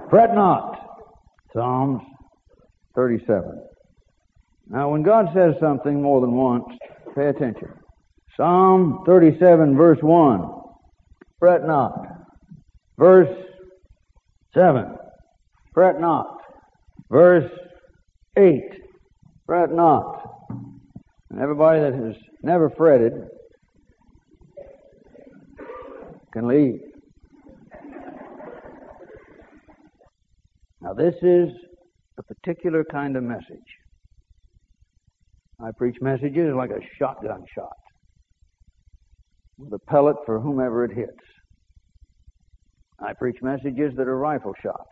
Fret not. Psalms 37. Now, when God says something more than once, pay attention. Psalm 37, verse 1. Fret not. Verse 7. Fret not. Verse 8. Fret not. And everybody that has never fretted can leave. Now, this is a particular kind of message. I preach messages like a shotgun shot, with a pellet for whomever it hits. I preach messages that are rifle shots.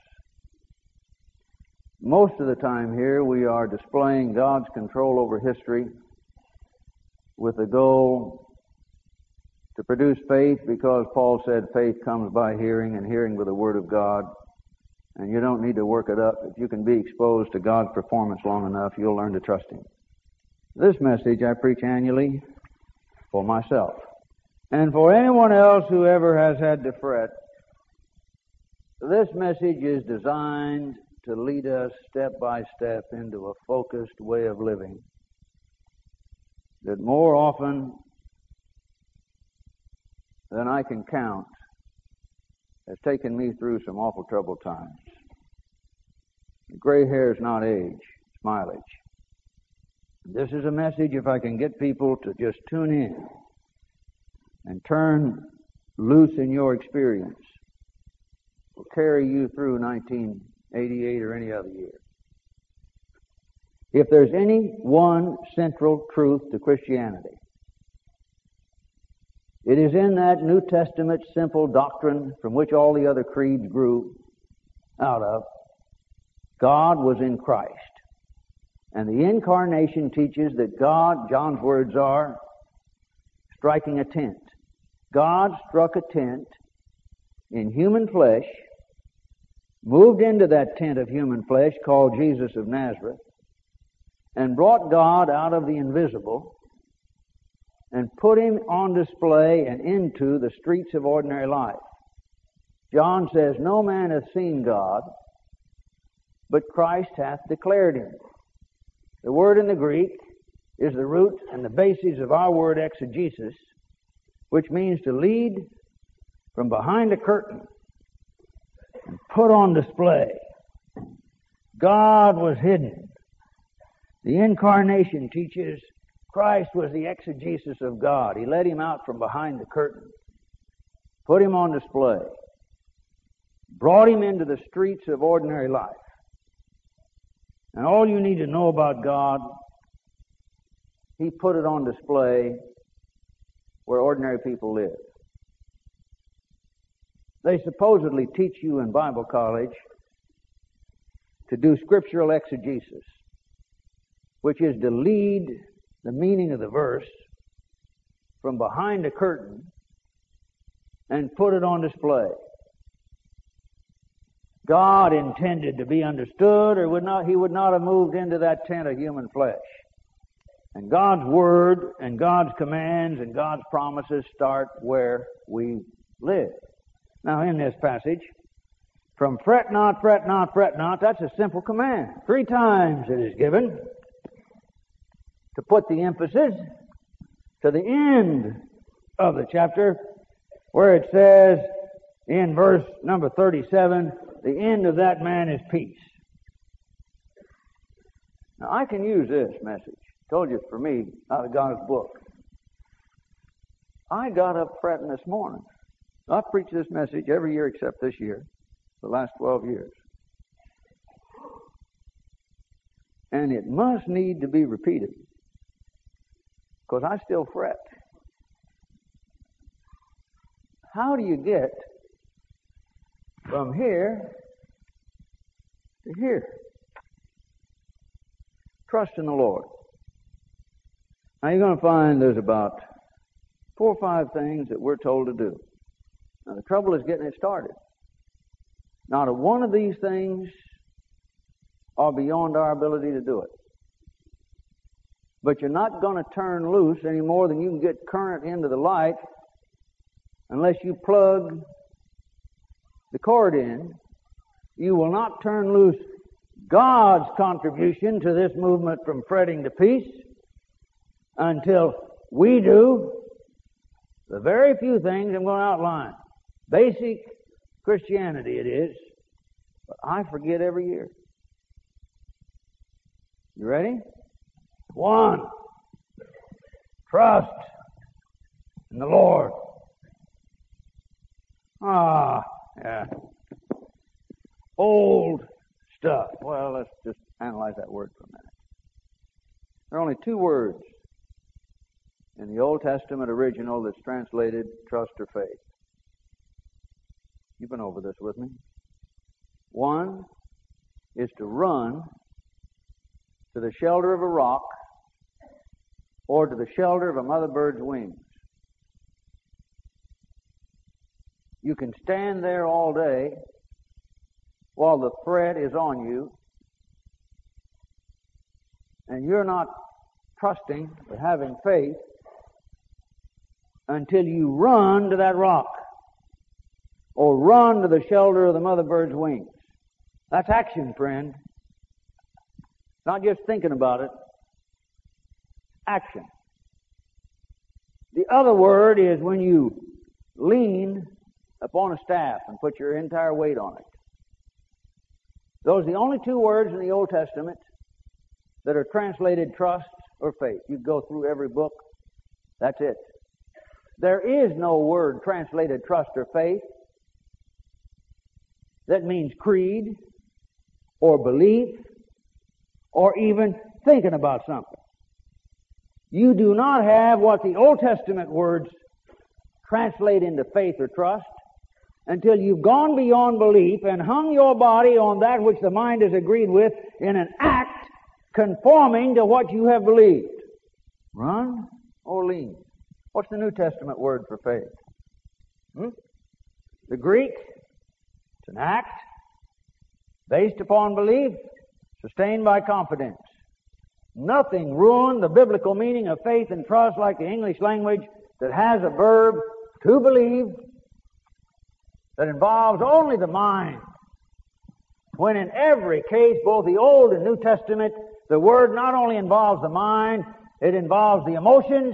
Most of the time here we are displaying God's control over history with the goal to produce faith, because Paul said faith comes by hearing, and hearing with the Word of God. And you don't need to work it up. If you can be exposed to God's performance long enough, you'll learn to trust Him. This message I preach annually for myself. And for anyone else who ever has had to fret, this message is designed to lead us step by step into a focused way of living that more often than I can count has taken me through some awful troubled times. Gray hair is not age, it's mileage. This is a message, if I can get people to just tune in and turn loose in your experience, will carry you through 1988 or any other year. If there's any one central truth to Christianity, it is in that New Testament simple doctrine from which all the other creeds grew out of. God was in Christ. And the incarnation teaches that God, John's words are, striking a tent. God struck a tent in human flesh, moved into that tent of human flesh called Jesus of Nazareth, and brought God out of the invisible and put Him on display and into the streets of ordinary life. John says, no man hath seen God, but Christ hath declared Him. The word in the Greek is the root and the basis of our word exegesis, which means to lead from behind a curtain and put on display. God was hidden. The incarnation teaches Christ was the exegesis of God. He led Him out from behind the curtain, put Him on display, brought Him into the streets of ordinary life. And all you need to know about God, He put it on display where ordinary people live. They supposedly teach you in Bible college to do scriptural exegesis, which is to lead the meaning of the verse from behind a curtain and put it on display. God intended to be understood, or He would not have moved into that tent of human flesh. And God's Word and God's commands and God's promises start where we live. Now, in this passage, from fret not, fret not, fret not, that's a simple command. 3 times it is given to put the emphasis to the end of the chapter, where it says in verse number 37, the end of that man is peace. Now, I can use this message. I told you it's for me, out of God's book. I got up fretting this morning. I've preached this message every year except this year, the last 12 years. And it must need to be repeated, because I still fret. How do you get from here to here? Trust in the Lord. Now you're going to find there's about 4 or 5 things that we're told to do. Now the trouble is getting it started. Not a one of these things are beyond our ability to do it. But you're not going to turn loose any more than you can get current into the light unless you plug the cord in You will not turn loose God's contribution to this movement from fretting to peace until we do the very few things I'm going to outline. Basic Christianity it is, but I forget every year. You ready? 1, trust in the Lord. Yeah. Old stuff. Well, let's just analyze that word for a minute. There are only 2 words in the Old Testament original that's translated trust or faith. You've been over this with me. One is to run to the shelter of a rock or to the shelter of a mother bird's wings. You can stand there all day while the threat is on you, and you're not trusting or having faith until you run to that rock or run to the shelter of the mother bird's wings. That's action, friend. Not just thinking about it. Action. The other word is when you lean upon a staff and put your entire weight on it. Those are the only 2 words in the Old Testament that are translated trust or faith. You go through every book. That's it. There is no word translated trust or faith that means creed or belief or even thinking about something. You do not have what the Old Testament words translate into faith or trust until you've gone beyond belief and hung your body on that which the mind has agreed with in an act conforming to what you have believed. Run or lean. What's the New Testament word for faith? The Greek, it's an act based upon belief, sustained by confidence. Nothing ruined the biblical meaning of faith and trust like the English language that has a verb to believe that involves only the mind. When in every case, both the Old and New Testament, the word not only involves the mind, it involves the emotions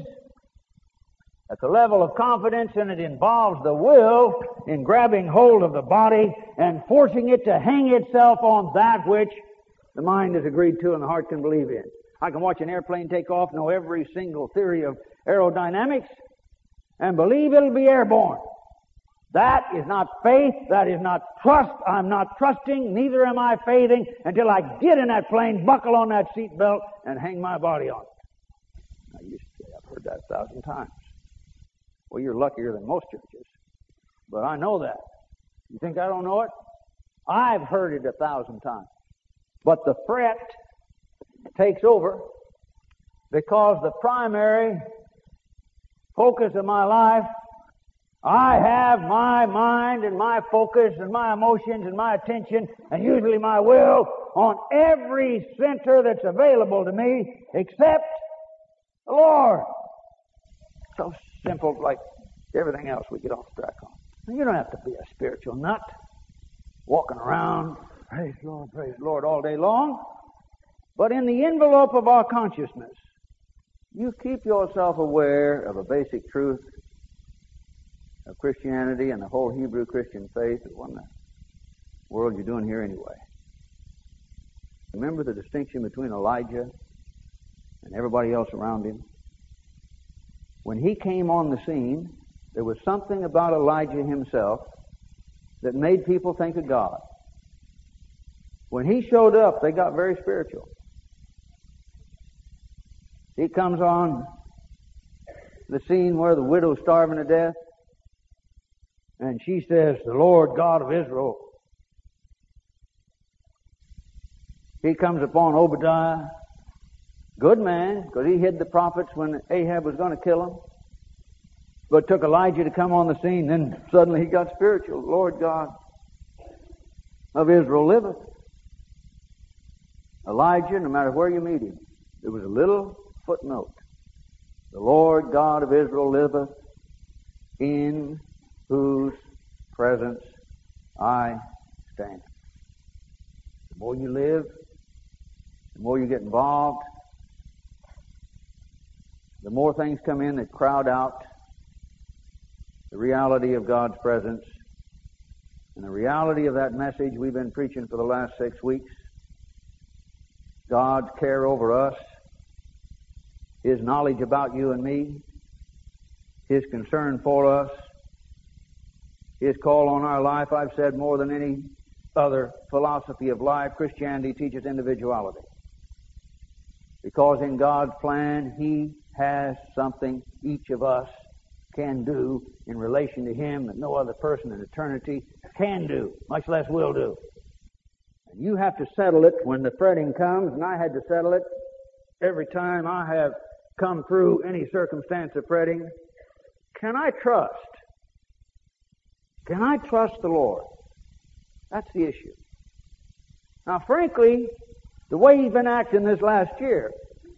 at the level of confidence, and it involves the will in grabbing hold of the body and forcing it to hang itself on that which the mind has agreed to and the heart can believe in. I can watch an airplane take off, know every single theory of aerodynamics, and believe it'll be airborne. That is not faith. That is not trust. I'm not trusting, neither am I faithing until I get in that plane, buckle on that seat belt, and hang my body on it. Now, you say, I've heard that 1,000 times. Well, you're luckier than most churches. But I know that. You think I don't know it? I've heard it 1,000 times. But the fret takes over because the primary focus of my life, I have my mind and my focus and my emotions and my attention and usually my will on every center that's available to me except the Lord. So simple, like everything else we get off track on. You don't have to be a spiritual nut walking around, praise the Lord all day long. But in the envelope of our consciousness, you keep yourself aware of a basic truth of Christianity and the whole Hebrew Christian faith. What in the world you're doing here anyway? Remember the distinction between Elijah and everybody else around him? When he came on the scene, there was something about Elijah himself that made people think of God. When he showed up, they got very spiritual. He comes on the scene where the widow's starving to death, and she says, "The Lord God of Israel." He comes upon Obadiah, good man, because he hid the prophets when Ahab was going to kill him. But it took Elijah to come on the scene, then suddenly he got spiritual. "The Lord God of Israel liveth." Elijah, no matter where you meet him, there was a little footnote. "The Lord God of Israel liveth, in whose presence I stand." more you live, the more you get involved, the more things come in that crowd out the reality of God's presence and the reality of that message we've been preaching for the last 6 weeks. God's care over us, His knowledge about you and me, His concern for us, His call on our life. I've said more than any other philosophy of life, Christianity teaches individuality. Because in God's plan, He has something each of us can do in relation to Him that no other person in eternity can do, much less will do. And you have to settle it when the fretting comes, and I had to settle it every time I have come through any circumstance of fretting. Can I trust? Can I trust the Lord? That's the issue. Now, frankly, the way He's been acting this last year,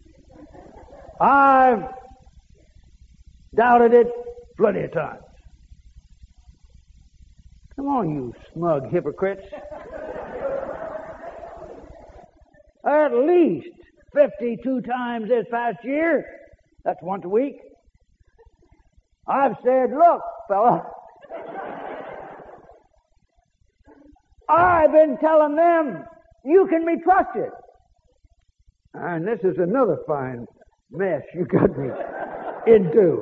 I've doubted it plenty of times. Come on, you smug hypocrites. At least 52 times this past year, that's once a week, I've said, look, fella, I've been telling them you can be trusted. And this is another fine mess you got me into.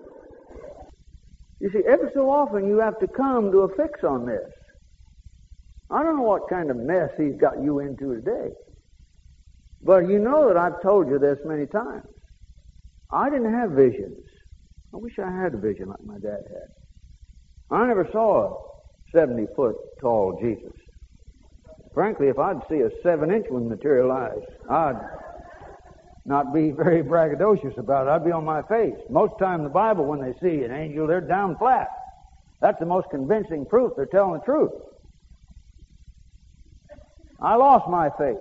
You see, ever so often you have to come to a fix on this. I don't know what kind of mess He's got you into today. But you know that I've told you this many times. I didn't have visions. I wish I had a vision like my dad had. I never saw a 70-foot tall Jesus. Frankly, if I'd see a 7-inch one materialize, I'd not be very braggadocious about it. I'd be on my face. Most of the time in the Bible, when they see an angel, they're down flat. That's the most convincing proof they're telling the truth. I lost my faith.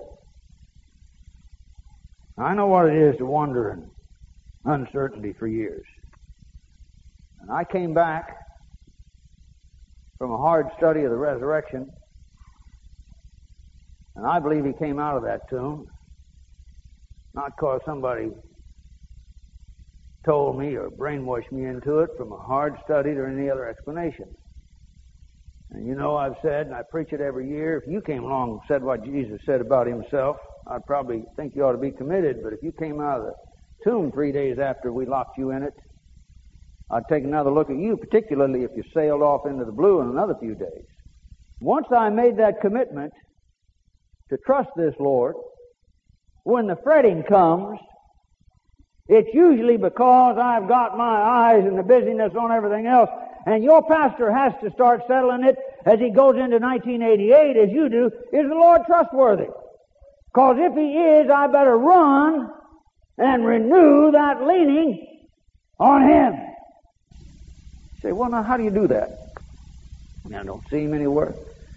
I know what it is to wander in uncertainty for years. And I came back from a hard study of the resurrection, and I believe He came out of that tomb not because somebody told me or brainwashed me into it from a hard study or any other explanation. And you know, I've said, and I preach it every year, if you came along and said what Jesus said about Himself, I'd probably think you ought to be committed, but if you came out of the tomb 3 days after we locked you in it, I'd take another look at you, particularly if you sailed off into the blue in another few days. Once I made that commitment to trust this Lord, when the fretting comes, it's usually because I've got my eyes and the busyness on everything else, and your pastor has to start settling it as he goes into 1988, as you do. Is the Lord trustworthy? Because if He is, I better run and renew that leaning on Him. You say, well, now, how do you do that? I don't see Him anywhere.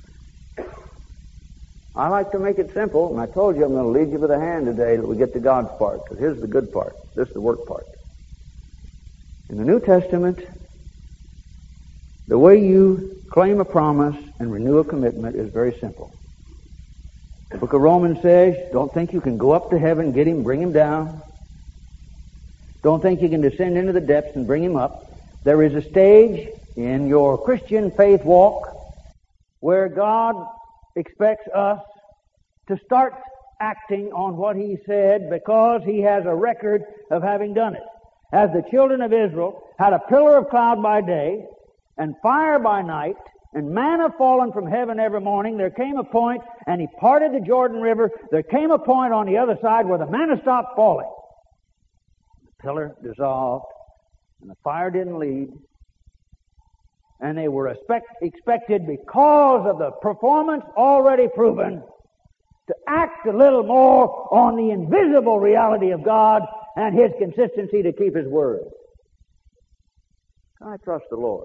I like to make it simple, and I told you I'm going to lead you by the hand today till we get to God's part, because here's the good part. This is the work part. In the New Testament, the way you claim a promise and renew a commitment is very simple. The book of Romans says, don't think you can go up to heaven, get Him, bring Him down. Don't think you can descend into the depths and bring Him up. There is a stage in your Christian faith walk where God expects us to start acting on what He said because He has a record of having done it. As the children of Israel had a pillar of cloud by day and fire by night and manna fallen from heaven every morning, there came a point, and He parted the Jordan River, there came a point on the other side where the manna stopped falling. The pillar dissolved and the fire didn't lead. And they were expected, because of the performance already proven, to act a little more on the invisible reality of God and His consistency to keep His word. I trust the Lord.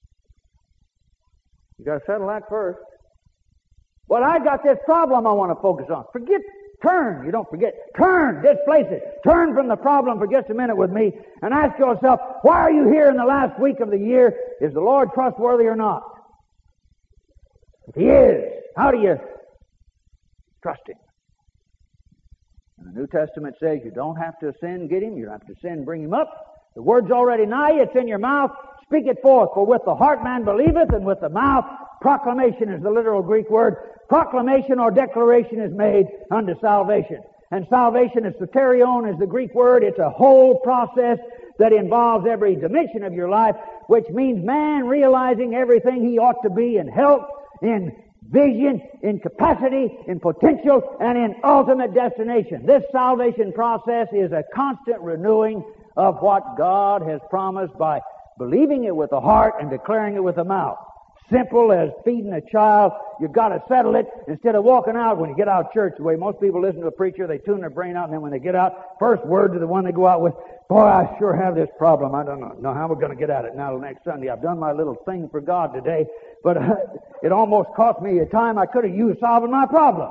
You got to settle that first. Well, I got this problem I want to focus on. Turn. You don't forget. Turn. Displace it. Turn from the problem for just a minute with me and ask yourself, why are you here in the last week of the year? Is the Lord trustworthy or not? If He is, how do you Trust Him. And the New Testament says you don't have to sin, get Him. You don't have to sin, bring Him up. The word's already nigh you. It's in your mouth. Speak it forth. For with the heart man believeth, and with the mouth proclamation is the literal Greek word. Proclamation or declaration is made unto salvation. And salvation is soterion, is the Greek word. It's a whole process that involves every dimension of your life, which means man realizing everything he ought to be in health, in vision, in capacity, in potential, and in ultimate destination. This salvation process is a constant renewing of what God has promised by believing it with the heart and declaring it with the mouth. Simple as feeding a child. You've got to settle it instead of walking out when you get out of church. The way most people listen to a preacher, they tune their brain out, and then when they get out, first word to the one they go out with, boy, I sure have this problem. I don't know how we're going to get at it now till next Sunday. I've done my little thing for God today, but it almost cost me a time I could have used solving my problem.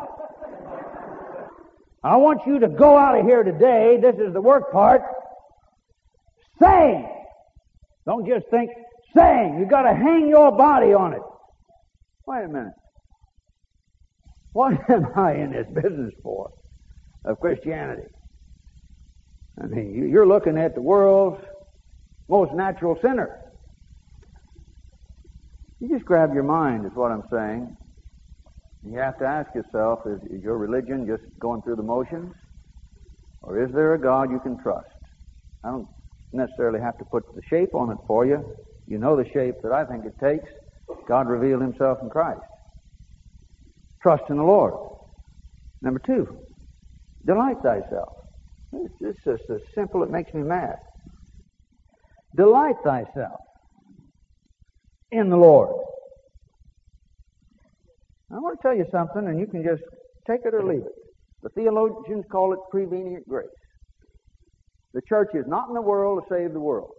I want you to go out of here today. This is the work part. Saying. Don't just think. Saying. You've got to hang your body on it. Wait a minute. What am I in this business for of Christianity? I mean, you're looking at the world's most natural sinner. You just grab your mind, is what I'm saying. You have to ask yourself, is your religion just going through the motions? Or is there a God you can trust? I don't necessarily have to put the shape on it for you. You know the shape that I think it takes. God revealed Himself in Christ. Trust in the Lord. Number 2, delight thyself. It's just so simple it makes me mad. Delight thyself in the Lord. I want to tell you something, and you can just take it or leave it. The theologians call it prevenient grace. The church is not in the world to save the world.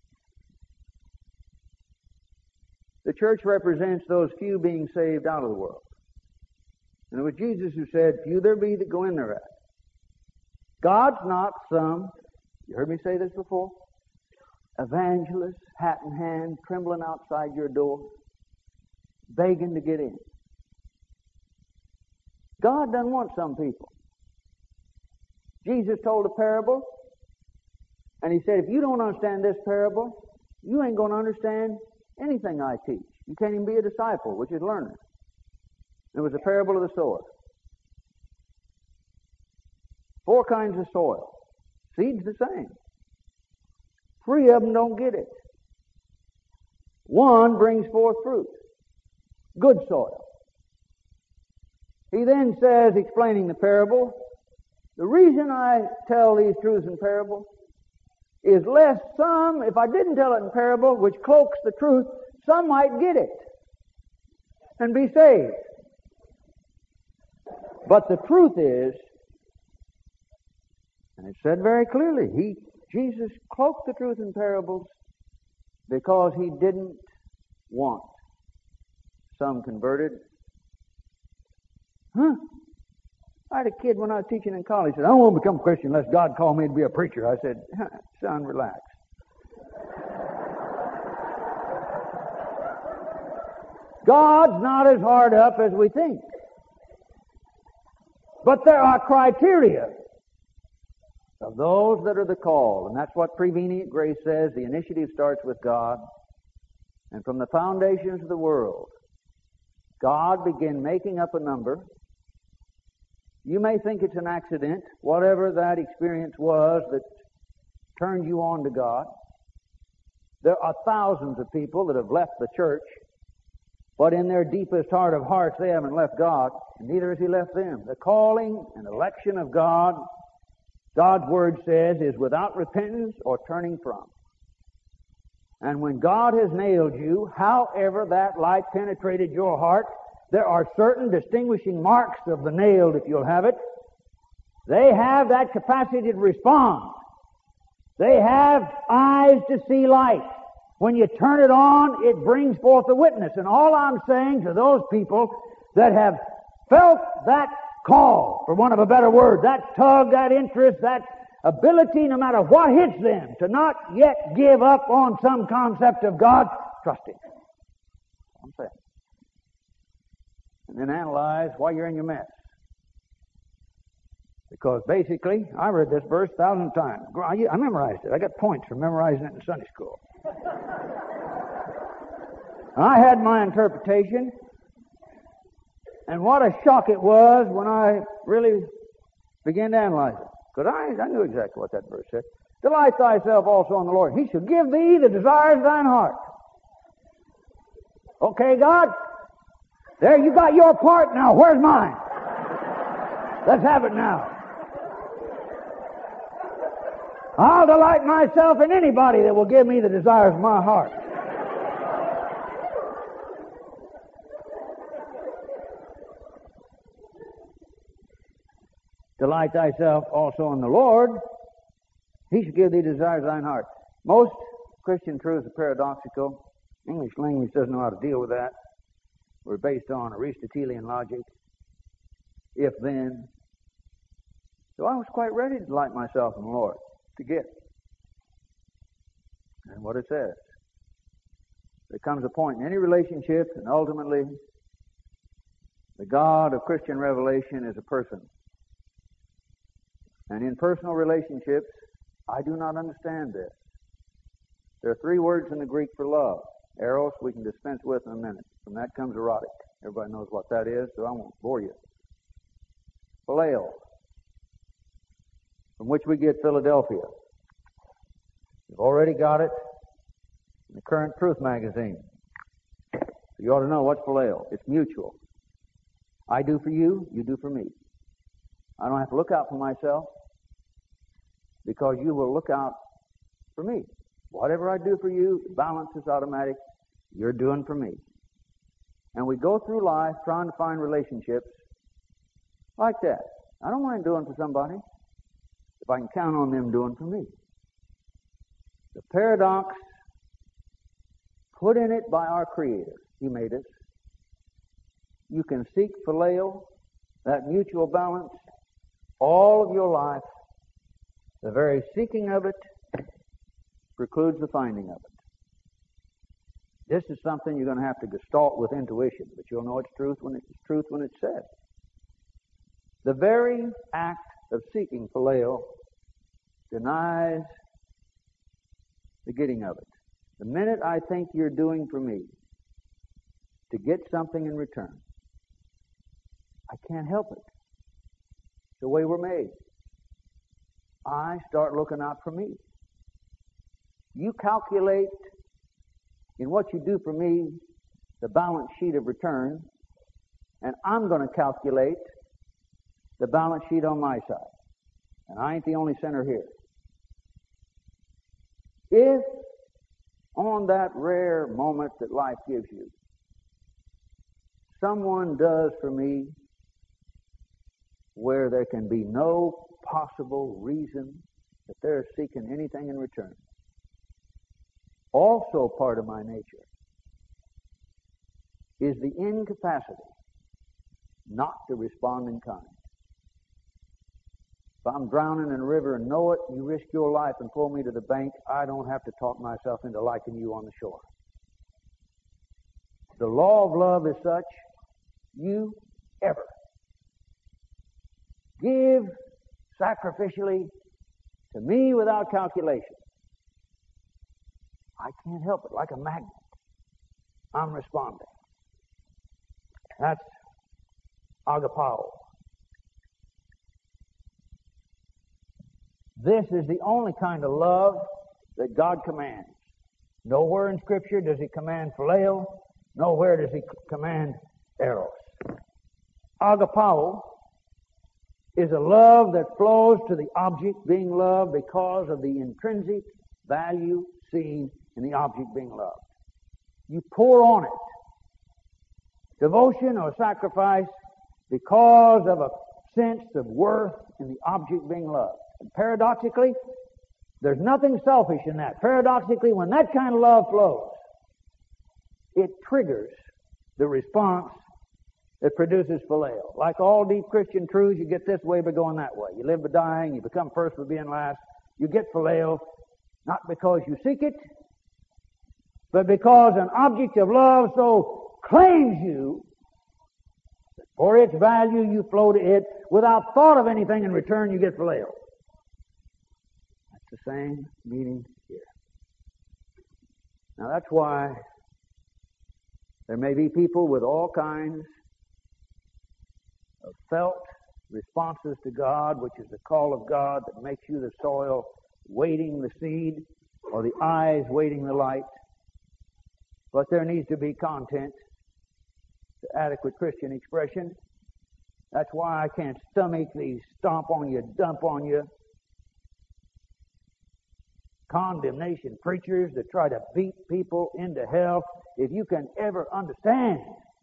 The church represents those few being saved out of the world. And it was Jesus who said, few there be that go in thereat. God's not some, you heard me say this before, evangelist, hat in hand, trembling outside your door, begging to get in. God doesn't want some people. Jesus told a parable, and He said, if you don't understand this parable, you ain't going to understand anything I teach. You can't even be a disciple, which is learner. It was a parable of the sower. 4 kinds of soil. Seed's the same. 3 of them don't get it. 1 brings forth fruit. Good soil. He then says, explaining the parable, the reason I tell these truths in parable is lest some, if I didn't tell it in parable, which cloaks the truth, some might get it and be saved. But the truth is, and it's said very clearly, Jesus cloaked the truth in parables because He didn't want some converted. I had a kid when I was teaching in college. He said, I don't want to become a Christian unless God called me to be a preacher. I said, son, relax. God's not as hard up as we think. But there are criteria of those that are the called. And that's what prevenient grace says. The initiative starts with God. And from the foundations of the world, God began making up a number. You may think it's an accident, whatever that experience was that turned you on to God. There are thousands of people that have left the church, but in their deepest heart of hearts, they haven't left God, and neither has He left them. The calling and election of God, God's Word says, is without repentance or turning from. And when God has nailed you, however that light penetrated your heart, there are certain distinguishing marks of the nailed, if you'll have it. They have that capacity to respond. They have eyes to see light. When you turn it on, it brings forth a witness. And all I'm saying to those people that have felt that call, for want of a better word, that tug, that interest, that ability, no matter what hits them, to not yet give up on some concept of God, trust Him. I'm saying. And then analyze why you're in your mess. Because basically, I read this verse 1,000 times. I memorized it. I got points for memorizing it in Sunday school. I had my interpretation, and what a shock it was when I really began to analyze it. Because I knew exactly what that verse said. Delight thyself also in the Lord. He shall give thee the desires of thine heart. Okay, God? There, you got your part now. Where's mine? Let's have it now. I'll delight myself in anybody that will give me the desires of my heart. Delight thyself also in the Lord. He shall give thee desires of thine heart. Most Christian truths are paradoxical. English language doesn't know how to deal with that. We're based on Aristotelian logic. If then. So I was quite ready to delight myself in the Lord, to get. And what it says. There comes a point in any relationship, and ultimately, the God of Christian revelation is a person. And in personal relationships, I do not understand this. There are 3 words in the Greek for love. Eros, we can dispense with in a minute. From that comes erotic. Everybody knows what that is, so I won't bore you. Phileo, from which we get Philadelphia. You've already got it in the Current Truth magazine. So you ought to know what's phileo. It's mutual. I do for you, you do for me. I don't have to look out for myself because you will look out for me. Whatever I do for you, the balance is automatic. You're doing for me. And we go through life trying to find relationships like that. I don't mind doing for somebody if I can count on them doing for me. The paradox put in it by our Creator. He made us. You can seek phileo, that mutual balance, all of your life. The very seeking of it precludes the finding of it. This is something you're going to have to gestalt with intuition, but you'll know it's truth when it's said. The very act of seeking phileo denies the getting of it. The minute I think you're doing for me to get something in return, I can't help it. It's the way we're made. I start looking out for me. You calculate in what you do for me the balance sheet of return, and I'm going to calculate the balance sheet on my side. And I ain't the only sinner here. If on that rare moment that life gives you, someone does for me where there can be no possible reason that they're seeking anything in return, also part of my nature is the incapacity not to respond in kind. If I'm drowning in a river and know it, you risk your life and pull me to the bank, I don't have to talk myself into liking you on the shore. The law of love is such, you ever give sacrificially to me without calculation, I can't help it. Like a magnet, I'm responding. That's agapao. This is the only kind of love that God commands. Nowhere in Scripture does He command phileo. Nowhere does He command eros. Agapao is a love that flows to the object being loved because of the intrinsic value seen in the object being loved. You pour on it devotion or sacrifice because of a sense of worth in the object being loved. And paradoxically, there's nothing selfish in that. Paradoxically, when that kind of love flows, it triggers the response that produces phileo. Like all deep Christian truths, you get this way by going that way. You live by dying, you become first by being last. You get phileo, not because you seek it, but because an object of love so claims you, that for its value you flow to it without thought of anything in return, you get phileo. That's the same meaning here. Now that's why there may be people with all kinds of felt responses to God, which is the call of God that makes you the soil waiting the seed, or the eyes waiting the light. But there needs to be content to adequate Christian expression. That's why I can't stomach these stomp on you, dump on you, condemnation preachers that try to beat people into hell. If you can ever understand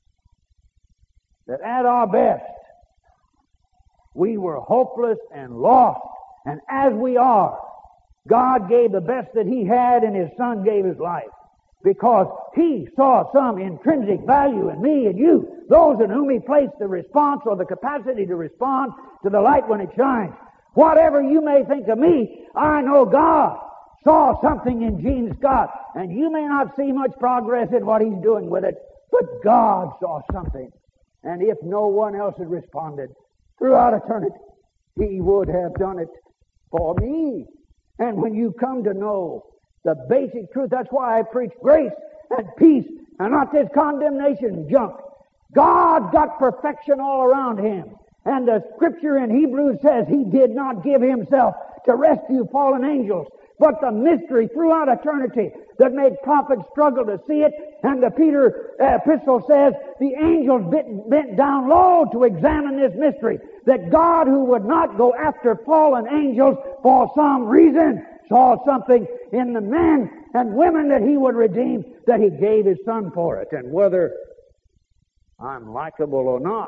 that at our best, we were hopeless and lost, and as we are, God gave the best that He had, and His Son gave His life, because He saw some intrinsic value in me and you, those in whom He placed the response or the capacity to respond to the light when it shines. Whatever you may think of me, I know God saw something in Gene Scott, and you may not see much progress in what he's doing with it, but God saw something. And if no one else had responded throughout eternity, He would have done it for me. And when you come to know the basic truth, that's why I preach grace and peace and not this condemnation junk. God got perfection all around Him. And the scripture in Hebrews says He did not give Himself to rescue fallen angels, but the mystery throughout eternity that made prophets struggle to see it. And the Peter epistle says the angels bent down low to examine this mystery, that God, who would not go after fallen angels for some reason, saw something in the men and women that He would redeem, that He gave His Son for it. And whether I'm likable or not,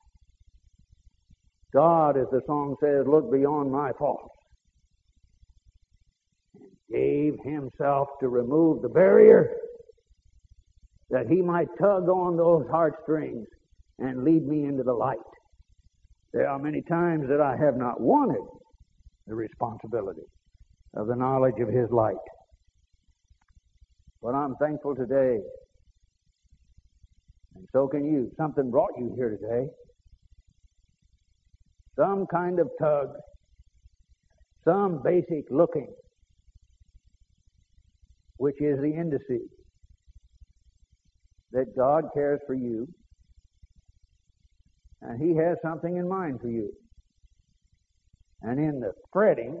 God, as the song says, looked beyond my faults and gave Himself to remove the barrier, that He might tug on those heartstrings and lead me into the light. There are many times that I have not wanted the responsibility of the knowledge of His light. But I'm thankful today, and so can you. Something brought you here today. Some kind of tug, some basic looking, which is the indice that God cares for you, and He has something in mind for you. And in the fretting,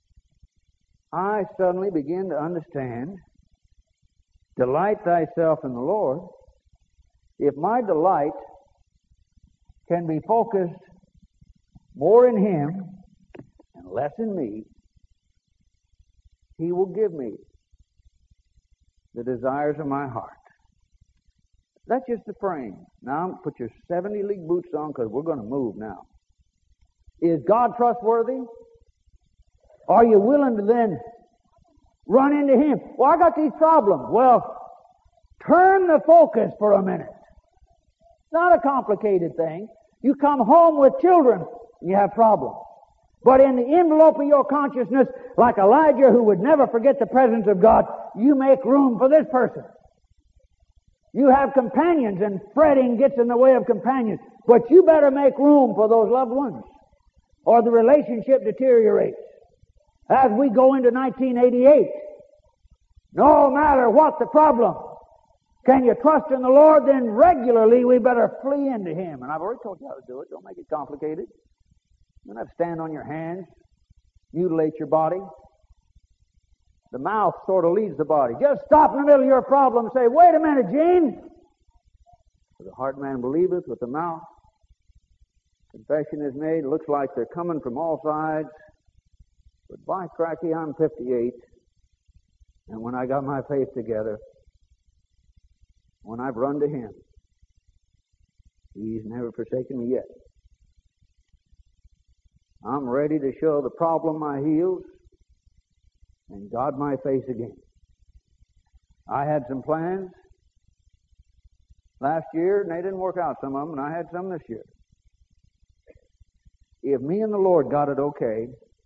I suddenly begin to understand, delight thyself in the Lord. If my delight can be focused more in Him and less in me, He will give me the desires of my heart. That's just the frame. Now, put your 70-league boots on, because we're going to move now. Is God trustworthy? Are you willing to then run into Him? Well, I got these problems. Well, turn the focus for a minute. It's not a complicated thing. You come home with children, you have problems. But in the envelope of your consciousness, like Elijah, who would never forget the presence of God, you make room for this person. You have companions, and fretting gets in the way of companions. But you better make room for those loved ones, or the relationship deteriorates. As we go into 1988, no matter what the problem, can you trust in the Lord? Then regularly we better flee into Him. And I've already told you how to do it. Don't make it complicated. You don't have to stand on your hands, mutilate your body. The mouth sort of leads the body. Just stop in the middle of your problem and say, wait a minute, Gene. For the heart man believeth, with the mouth confession is made. It looks like they're coming from all sides. But by cracky, I'm 58. And when I got my faith together, when I've run to Him, He's never forsaken me yet. I'm ready to show the problem my heels and God my face again. I had some plans last year, and they didn't work out, some of them, and I had some this year. If me and the Lord got it okay,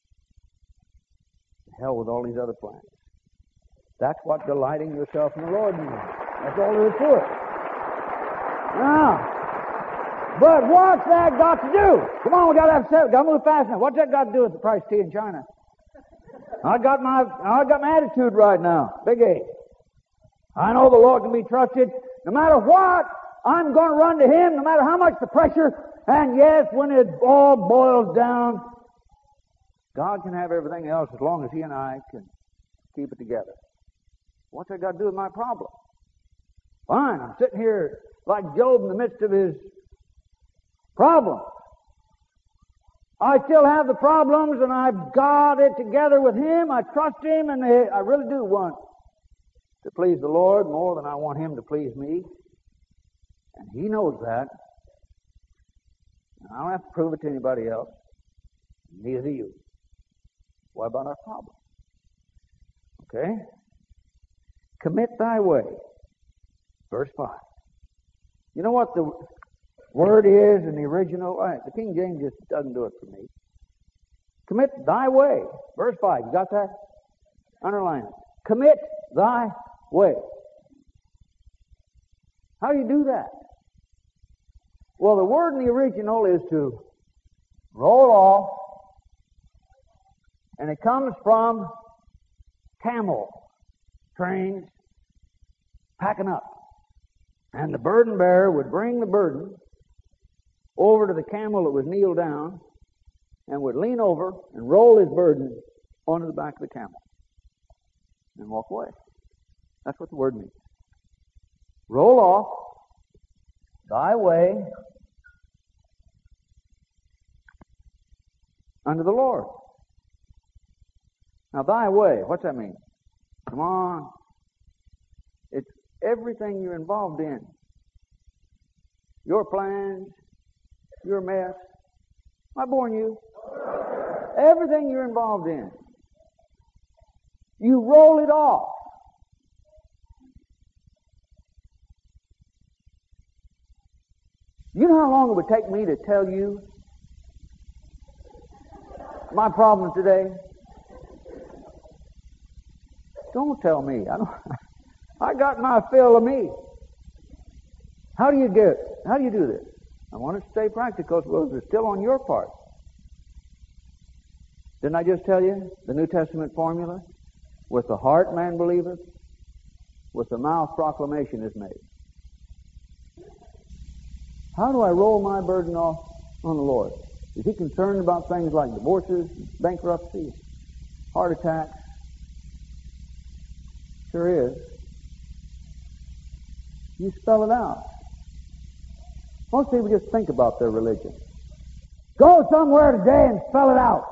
to hell with all these other plans. That's what delighting yourself in the Lord means. That's all there is to it. Now, But what's that got to do? Come on, we got to have seven. Got to move fast now. What's that got to do with the price of tea in China? I got my attitude right now. Big A. I know the Lord can be trusted. No matter what, I'm going to run to Him, no matter how much the pressure. And yes, when it all boils down, God can have everything else as long as He and I can keep it together. What's that got to do with my problem? Fine, I'm sitting here like Job in the midst of his problems. I still have the problems, and I've got it together with Him. I trust Him, and I really do want to please the Lord more than I want Him to please me. And He knows that. And I don't have to prove it to anybody else. Neither do you. What about our problem? Okay? Commit thy way. Verse 5. You know what the word is in the original? The King James just doesn't do it for me. Commit thy way. Verse 5. You got that? Underline it. Commit thy way. How do you do that? Well, the word in the original is to roll off, and it comes from camel trains packing up. And the burden bearer would bring the burden over to the camel that was kneeled down and would lean over and roll his burden onto the back of the camel and walk away. That's what the word means. Roll off thy way unto the Lord. Now, thy way, what's that mean? Come on. It's everything you're involved in. Your plans, your mess. Am I boring you? Everything you're involved in. You roll it off. You know how long it would take me to tell you my problem today? Don't tell me. I got my fill of me. How do you do this? I want to stay practical because it's still on your part. Didn't I just tell you the New Testament formula? With the heart man believeth, with the mouth proclamation is made. How do I roll my burden off on the Lord? Is He concerned about things like divorces, bankruptcy, heart attacks? Sure is. You spell it out. Most people just think about their religion. Go somewhere today and spell it out.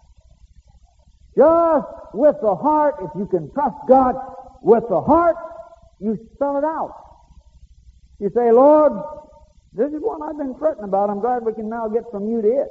Just with the heart, if you can trust God with the heart, you spell it out. You say, Lord, this is what I've been fretting about. I'm glad we can now get from you to it.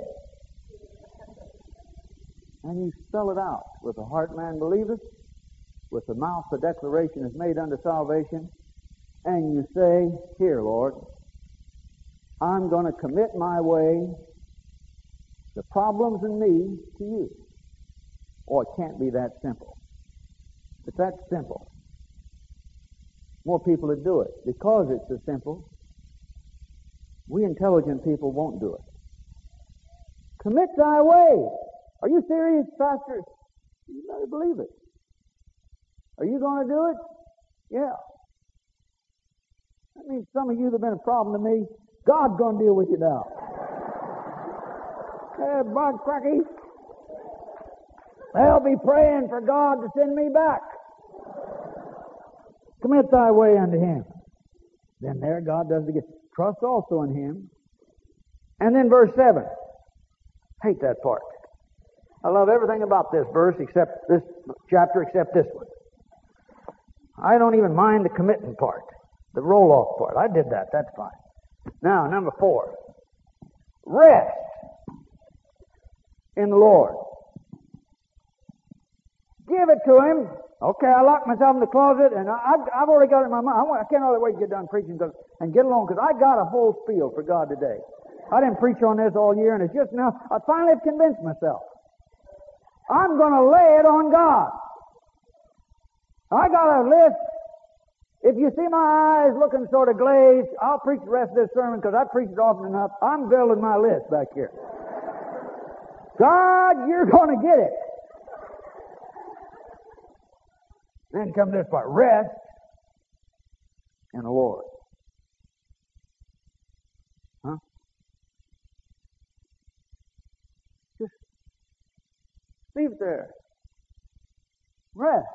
And you spell it out. With the heart man believeth, with the mouth the declaration is made unto salvation, and you say, here, Lord, I'm going to commit my way, the problems in me, to you. Oh, it can't be that simple. If that's simple, more people would do it. Because it's so simple, we intelligent people won't do it. Commit thy way. Are you serious, Pastor? You better believe it. Are you going to do it? Yeah. That means some of you that have been a problem to me, God's going to deal with you now. Hey, Bud Cracky. They'll be praying for God to send me back. Commit thy way unto Him. Then there God does it again. Trust also in Him. And then verse 7. Hate that part. I love everything about this verse except this chapter except this one. I don't even mind the commitment part, the roll-off part. I did that. That's fine. Now, number 4. Rest in the Lord. Give it to Him. Okay, I locked myself in the closet, and I've already got it in my mind. I can't hardly wait to get done preaching and get along, because I got a whole spiel for God today. I didn't preach on this all year, and it's just now, I finally have convinced myself. I'm going to lay it on God. I got a list If you see my eyes looking sort of glazed, I'll preach the rest of this sermon because I've preached it often enough. I'm building my list back here. God, you're going to get it. Then comes this part. Rest in the Lord. Huh? Just leave it there. Rest.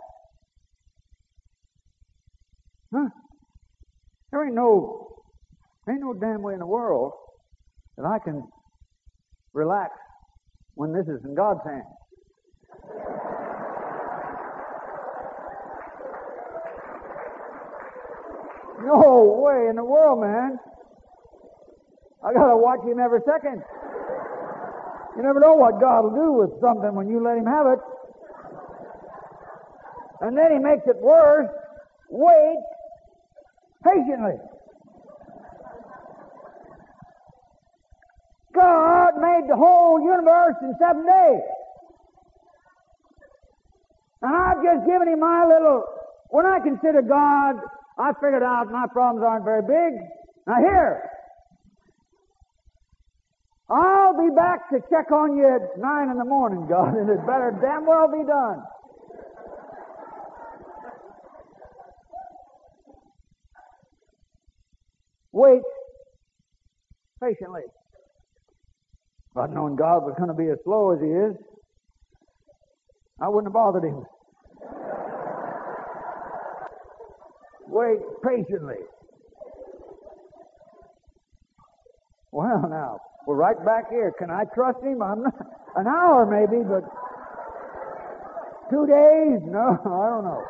Huh? There ain't no damn way in the world that I can relax when this is in God's hands. No way in the world, man. I gotta watch him every second. You never know what God will do with something when you let him have it. And then he makes it worse. Wait patiently. God made the whole universe in 7 days. And I've just given him my little... When I consider God, I figured out my problems aren't very big. Now here, I'll be back to check on you at 9 in the morning, God, and it better damn well be done. Wait patiently. If I'd known God was going to be as slow as he is, I wouldn't have bothered him. Wait patiently. Well, now, we're right back here. Can I trust him? I'm not. An hour maybe, but 2 days? No, I don't know.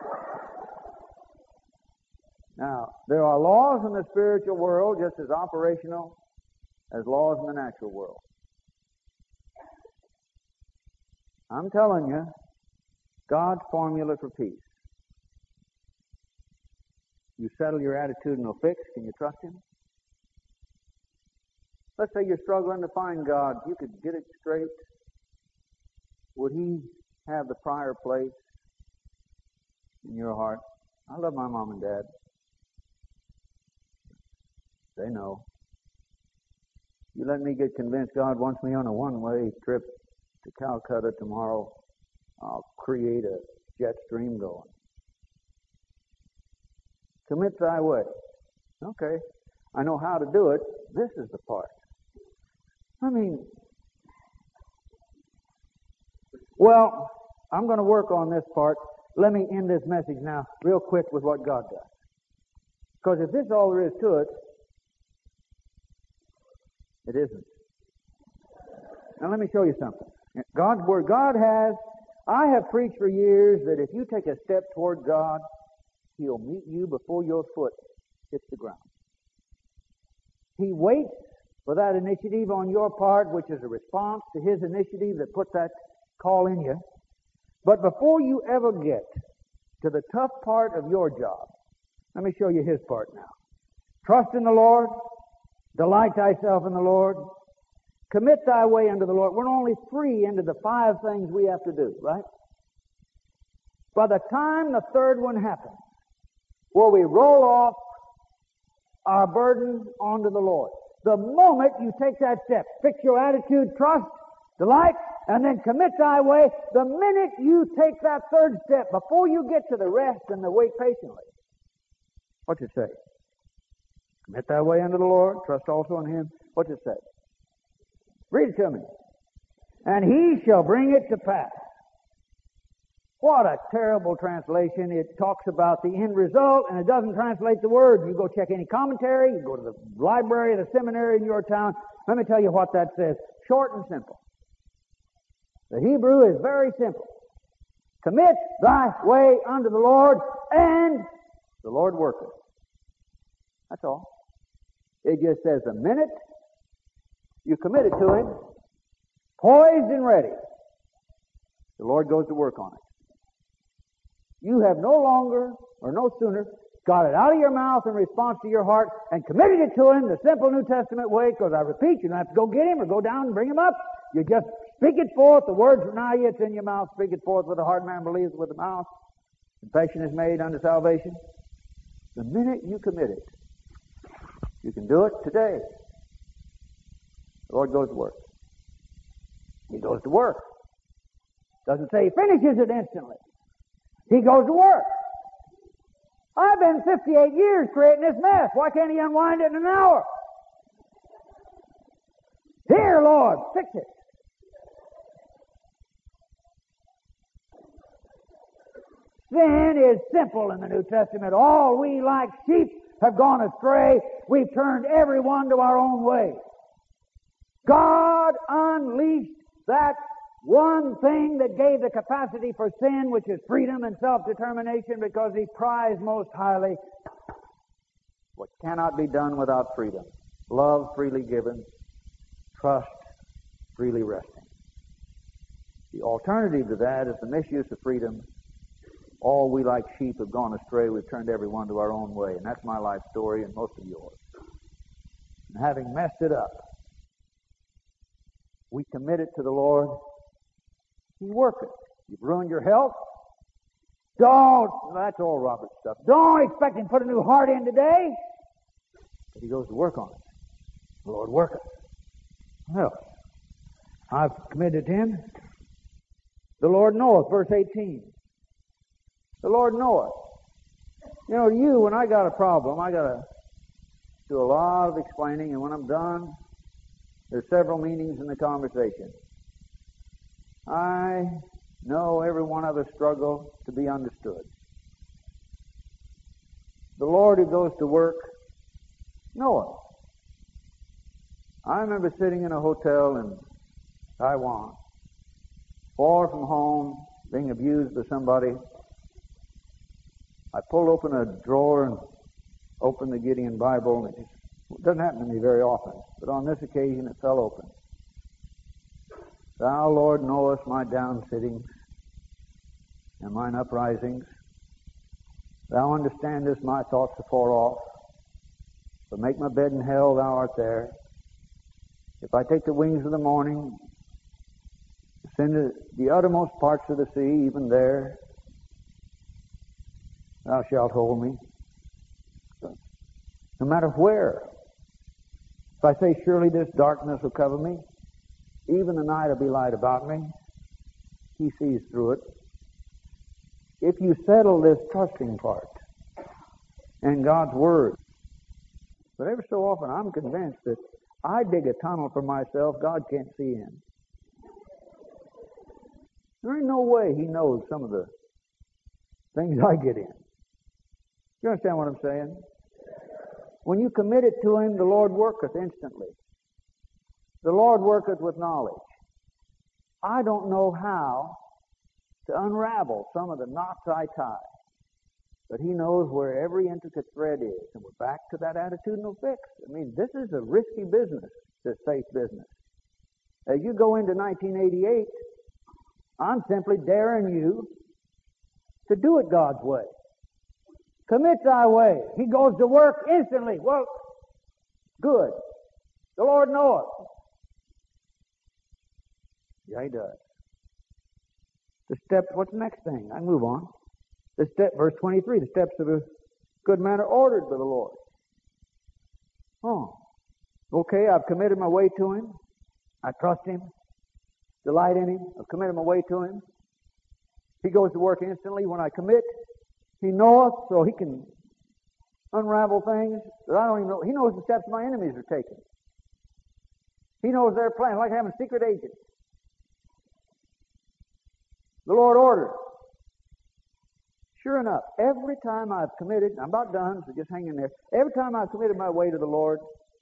Now, there are laws in the spiritual world just as operational as laws in the natural world. I'm telling you, God's formula for peace. You settle your attitudinal fix. Can you trust him? Let's say you're struggling to find God. If you could get it straight, would he have the prior place in your heart? I love my mom and dad. They know. You let me get convinced God wants me on a one-way trip to Calcutta tomorrow, I'll create a jet stream going. Commit thy way. Okay, I know how to do it. This is the part. I mean, well, I'm going to work on this part. Let me end this message now real quick with what God does. Because if this is all there is to it, it isn't. Now let me show you something. God's Word. I have preached for years that if you take a step toward God, he'll meet you before your foot hits the ground. He waits for that initiative on your part, which is a response to his initiative that put that call in you. But before you ever get to the tough part of your job, let me show you his part now. Trust in the Lord. Delight thyself in the Lord. Commit thy way unto the Lord. We're only 3 into the 5 things we have to do, right? By the time the third one happens, where we roll off our burden onto the Lord, the moment you take that step, fix your attitude, trust, delight, and then commit thy way, the minute you take that third step, before you get to the rest and the wait patiently, what's it say? Commit thy way unto the Lord, trust also in him. What's it say? Read it to me. And he shall bring it to pass. What a terrible translation. It talks about the end result, and it doesn't translate the word. You go check any commentary, you go to the library, the seminary in your town. Let me tell you what that says. Short and simple. The Hebrew is very simple. Commit thy way unto the Lord, and the Lord worketh. That's all. It just says the minute you commit it to him, poised and ready, the Lord goes to work on it. You have no longer, or no sooner, got it out of your mouth in response to your heart and committed it to him the simple New Testament way, because I repeat, you don't have to go get him or go down and bring him up. You just speak it forth. The words are nigh you, it's in your mouth. Speak it forth with the heart, man believes with the mouth. Confession is made unto salvation. The minute you commit it, you can do it today. The Lord goes to work. He goes to work. Doesn't say He finishes it instantly. He goes to work. I've been 58 years creating this mess. Why can't He unwind it in an hour? Here, Lord, fix it. Sin is simple in the New Testament. All we like sheep have gone astray. We've turned every one to our own way. God unleashed that one thing that gave the capacity for sin, which is freedom and self-determination, because He prized most highly what cannot be done without freedom. Love freely given, trust freely resting. The alternative to that is the misuse of freedom. All we like sheep have gone astray. We've turned every one to our own way. And that's my life story and most of yours. And having messed it up, we commit it to the Lord. He worketh. You've ruined your health. That's all Robert stuff. Don't expect Him to put a new heart in today. But He goes to work on it. The Lord worketh. Well, I've committed to Him. The Lord knoweth, verse 18. The Lord knoweth. You know, when I got a problem, I got to do a lot of explaining, and when I'm done, there's several meanings in the conversation. I know every one of us struggle to be understood. The Lord who goes to work knoweth. I remember sitting in a hotel in Taiwan, far from home, being abused by somebody. I pulled open a drawer and opened the Gideon Bible. And it doesn't happen to me very often, but on this occasion it fell open. Thou, Lord, knowest my downsittings and mine uprisings. Thou understandest my thoughts afar off. If I make my bed in hell, Thou art there. If I take the wings of the morning, send to the uttermost parts of the sea, even there Thou shalt hold me. No matter where. If I say, surely this darkness will cover me, even the night will be light about me, He sees through it. If you settle this trusting part and God's Word, but every so often I'm convinced that I dig a tunnel for myself God can't see in. There ain't no way He knows some of the things I get in. You understand what I'm saying? When you commit it to Him, the Lord worketh instantly. The Lord worketh with knowledge. I don't know how to unravel some of the knots I tie, but He knows where every intricate thread is. And we're back to that attitudinal fix. I mean, this is a risky business, this faith business. As you go into 1988, I'm simply daring you to do it God's way. Commit thy way. He goes to work instantly. Well, good. The Lord knoweth. Yeah, He does. The steps, what's the next thing? I move on. Verse 23, the steps of a good man are ordered by the Lord. Oh, okay, I've committed my way to Him. I trust Him, delight in Him. I've committed my way to Him. He goes to work instantly when I commit. He knoweth, so He can unravel things that I don't even know. He knows the steps my enemies are taking. He knows their plan, like having a secret agent. The Lord orders. Sure enough, every time I've committed, I'm about done, so just hang in there. Every time I've committed my way to the Lord,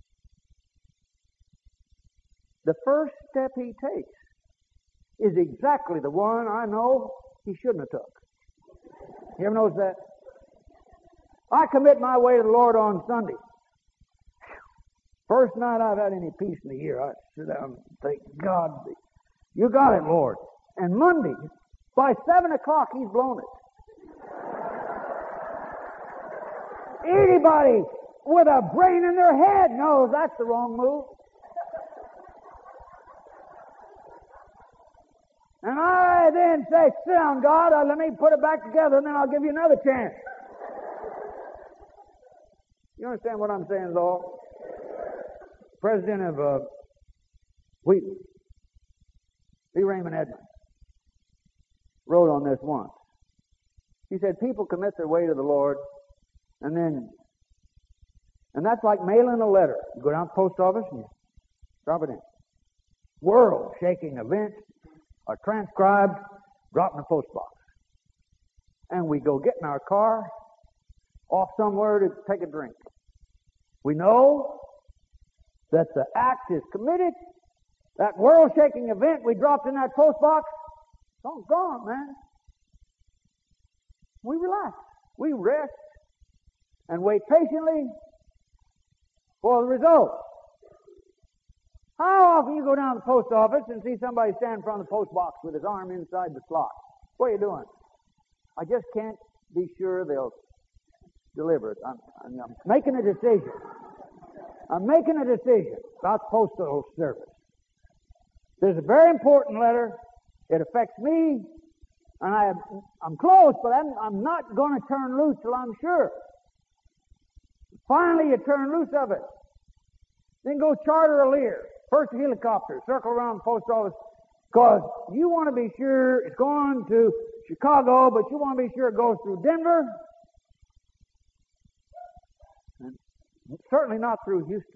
the first step He takes is exactly the one I know He shouldn't have took. You ever notice that? I commit my way to the Lord on Sunday. First night I've had any peace in the year. I sit down and think, God, You got it, Lord. And Monday, by 7 o'clock, He's blown it. Anybody with a brain in their head knows that's the wrong move. And I then say, sit down, God, let me put it back together, and then I'll give you another chance. You understand what I'm saying, though? President of Wheaton, B. Raymond Edmonds, wrote on this once. He said, people commit their way to the Lord, and that's like mailing a letter. You go down to the post office and you drop it in. World-shaking events are transcribed, dropped in the post box. And we go get in our car, off somewhere to take a drink. We know that the act is committed. That world-shaking event we dropped in that post box, it's all gone, man. We relax. We rest and wait patiently for the result. How often you go down to the post office and see somebody stand in front of the post box with his arm inside the slot? What are you doing? I just can't be sure they'll deliver it. I'm making a decision. I'm making a decision about the postal service. There's a very important letter. It affects me, and I'm close, but I'm not going to turn loose till I'm sure. Finally, you turn loose of it. Then go charter a Lear. First a helicopter, circle around the post office, because you want to be sure it's going to Chicago, but you want to be sure it goes through Denver, and certainly not through Houston.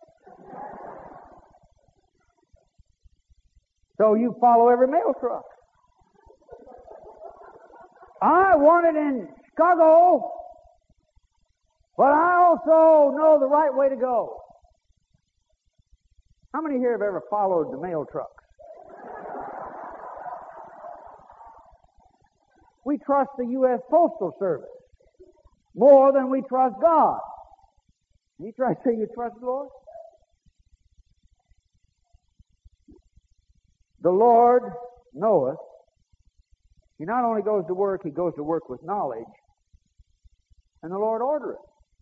So you follow every mail truck. I want it in Chicago, but I also know the right way to go. How many here have ever followed the mail trucks? We trust the U.S. Postal Service more than we trust God. You try to say you trust the Lord? The Lord knoweth. He not only goes to work, He goes to work with knowledge. And the Lord ordereth.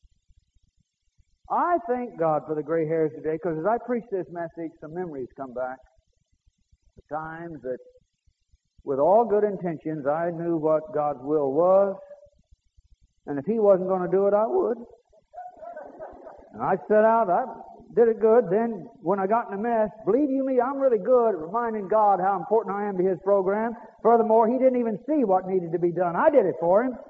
I thank God for the gray hairs today, because as I preach this message, some memories come back. The times that, with all good intentions, I knew what God's will was, and if He wasn't going to do it, I would. And I set out, I did it good. Then, when I got in a mess, believe you me, I'm really good at reminding God how important I am to His program. Furthermore, He didn't even see what needed to be done. I did it for Him.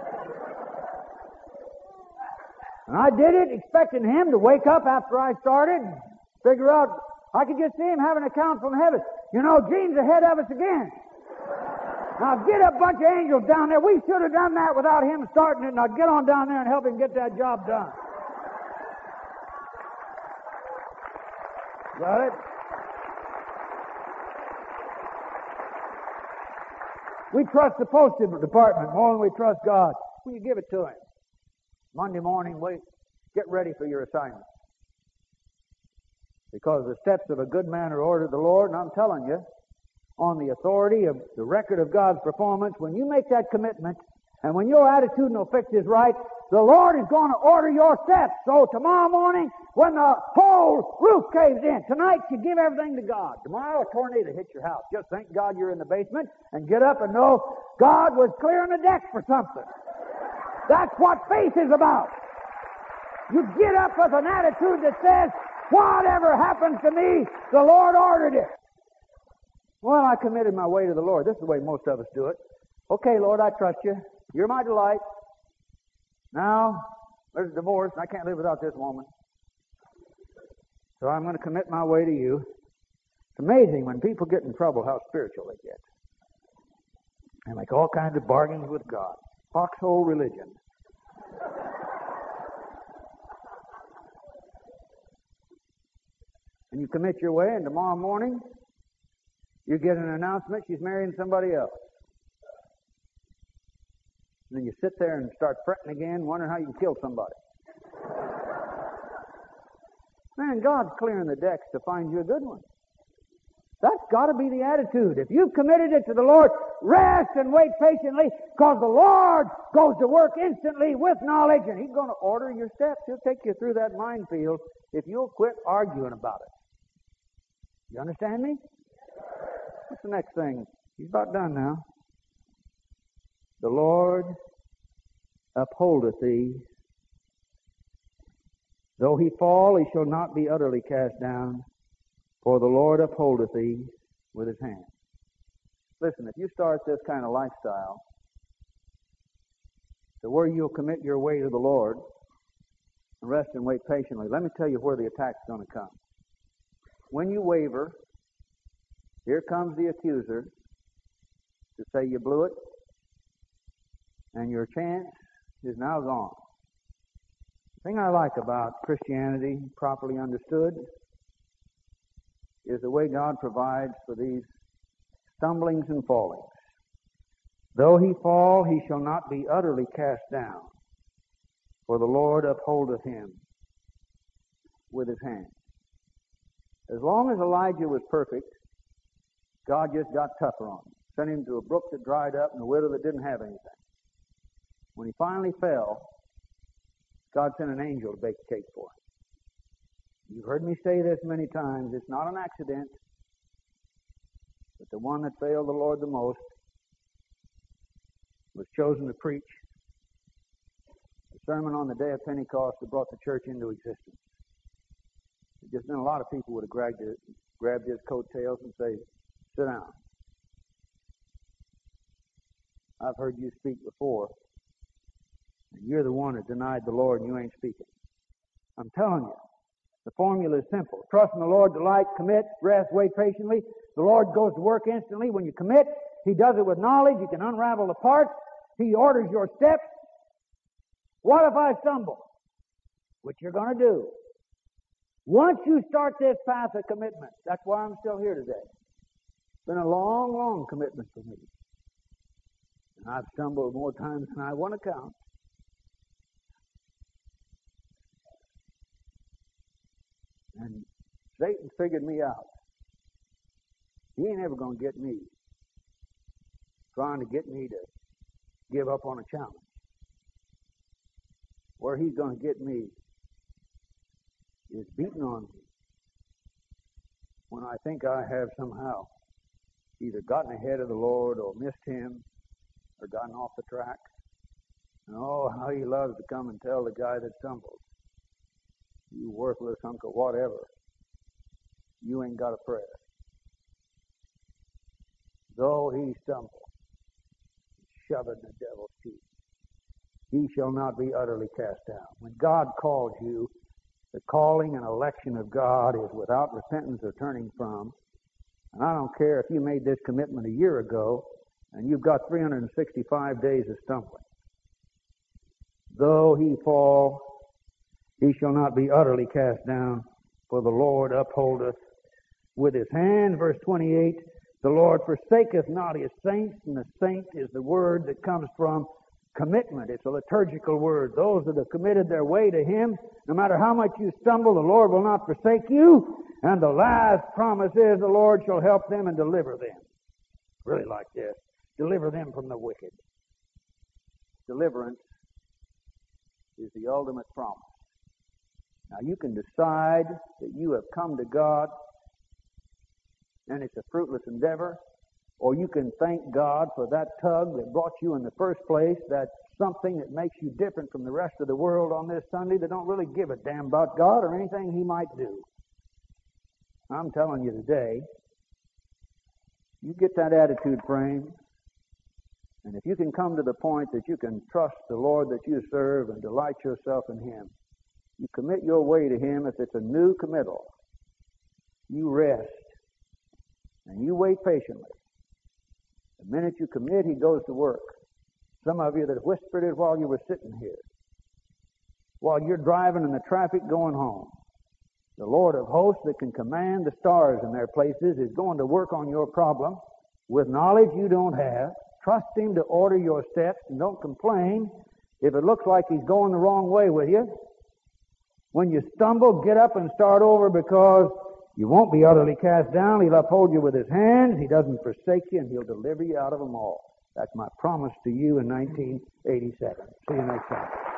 And I did it expecting Him to wake up after I started and figure out, I could just see Him having an account from heaven. You know, Gene's ahead of us again. Now get a bunch of angels down there. We should have done that without Him starting it. Now get on down there and help Him get that job done. Got it? We trust the postal department more than we trust God. Will you give it to Him? Monday morning, get ready for your assignment. Because the steps of a good man are ordered of the Lord, and I'm telling you, on the authority of the record of God's performance, when you make that commitment, and when your attitudinal fix is right, the Lord is going to order your steps. So tomorrow morning, when the whole roof caves in, tonight you give everything to God. Tomorrow a tornado hits your house. Just thank God you're in the basement, and get up and know God was clearing the deck for something. That's what faith is about. You get up with an attitude that says, whatever happens to me, the Lord ordered it. Well, I committed my way to the Lord. This is the way most of us do it. Okay, Lord, I trust you. You're my delight. Now, there's a divorce, and I can't live without this woman. So I'm going to commit my way to you. It's amazing when people get in trouble how spiritual they get. They make all kinds of bargains with God. Foxhole religion. And you commit your way, and tomorrow morning, you get an announcement she's marrying somebody else. And then you sit there and start fretting again, wondering how you can kill somebody. Man, God's clearing the decks to find you a good one. That's got to be the attitude. If you've committed it to the Lord, rest and wait patiently, because the Lord goes to work instantly with knowledge, and He's going to order your steps. He'll take you through that minefield if you'll quit arguing about it. You understand me? What's the next thing? He's about done now. The Lord upholdeth thee Though he fall, he shall not be utterly cast down, for the Lord upholdeth thee with his hand. Listen, if you start this kind of lifestyle, to where you'll commit your way to the Lord and rest and wait patiently, let me tell you where the attack's going to come. When you waver, here comes the accuser to say you blew it, and your chance is now gone. The thing I like about Christianity, properly understood, is the way God provides for these stumblings and fallings. Though he fall, he shall not be utterly cast down, for the Lord upholdeth him with his hand. As long as Elijah was perfect, God just got tougher on him. Sent him to a brook that dried up and a widow that didn't have anything. When he finally fell, God sent an angel to bake a cake for him. You've heard me say this many times. It's not an accident, but the one that failed the Lord the most was chosen to preach the sermon on the day of Pentecost that brought the church into existence. Just then a lot of people would have grabbed his coattails and say, sit down. I've heard you speak before, and you're the one that denied the Lord and you ain't speaking. I'm telling you, the formula is simple. Trust in the Lord, delight, commit, rest, wait patiently. The Lord goes to work instantly. When you commit, he does it with knowledge. You can unravel the parts. He orders your steps. What if I stumble? Which you're going to do. Once you start this path of commitment, that's why I'm still here today. It's been a long, long commitment for me. And I've stumbled more times than I want to count. And Satan figured me out. He ain't ever going to get me trying to get me to give up on a challenge. Where he's going to get me is beating on me when I think I have somehow either gotten ahead of the Lord or missed him or gotten off the track. And oh, how he loves to come and tell the guy that stumbled, you worthless hunk of whatever, you ain't got a prayer. Though he stumble, shove it in the devil's teeth, he shall not be utterly cast down. When God calls you, the calling and election of God is without repentance or turning from. And I don't care if you made this commitment a year ago and you've got 365 days of stumbling. Though he fall, he shall not be utterly cast down, for the Lord upholdeth with his hand. Verse 28, the Lord forsaketh not his saints, and the saint is the word that comes from commitment. It's a liturgical word. Those that have committed their way to him, no matter how much you stumble, the Lord will not forsake you. And the last promise is the Lord shall help them and deliver them. Really like this. Deliver them from the wicked. Deliverance is the ultimate promise. Now you can decide that you have come to God and it's a fruitless endeavor, or you can thank God for that tug that brought you in the first place, that something that makes you different from the rest of the world on this Sunday that don't really give a damn about God or anything he might do. I'm telling you today, you get that attitude frame, and if you can come to the point that you can trust the Lord that you serve and delight yourself in him, you commit your way to him. If it's a new committal, you rest and you wait patiently. The minute you commit, he goes to work. Some of you that whispered it while you were sitting here, while you're driving in the traffic going home, the Lord of hosts that can command the stars in their places is going to work on your problem with knowledge you don't have. Trust him to order your steps and don't complain if it looks like he's going the wrong way with you. When you stumble, get up and start over, because you won't be utterly cast down. He'll uphold you with his hands. He doesn't forsake you, and he'll deliver you out of them all. That's my promise to you in 1987. See you next time.